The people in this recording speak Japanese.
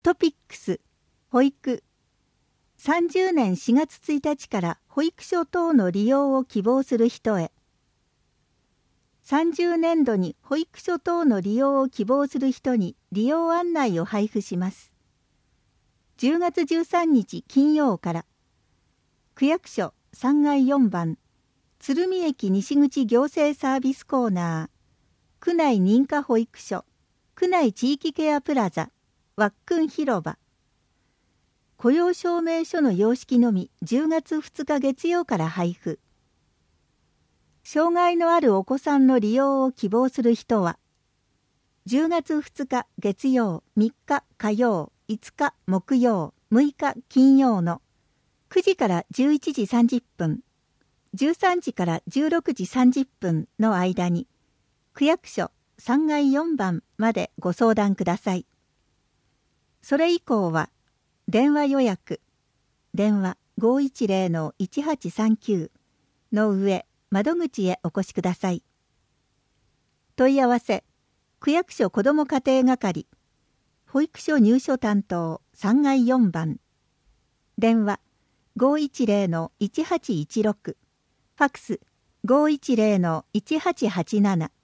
トピックス、保育。30年4月1日から保育所等の利用を希望する人へ。30年度に保育所等の利用を希望する人に利用案内を配布します。10月13日金曜から、区役所3階4番、鶴見駅西口行政サービスコーナー、区内認可保育所、区内地域ケアプラザ、わっくん広場。雇用証明書の様式のみ10月2日月曜から配布。障害のあるお子さんの利用を希望する人は、10月2日月曜、3日火曜、5日木曜、6日金曜の9時から11時30分、13時から16時30分の間に、区役所3階4番までご相談ください。それ以降は、電話予約、電話 510-1839 の上、窓口へお越しください。問い合わせ、区役所子ども家庭係、保育所入所担当3階4番、電話 510-1816、ファクス 510-1887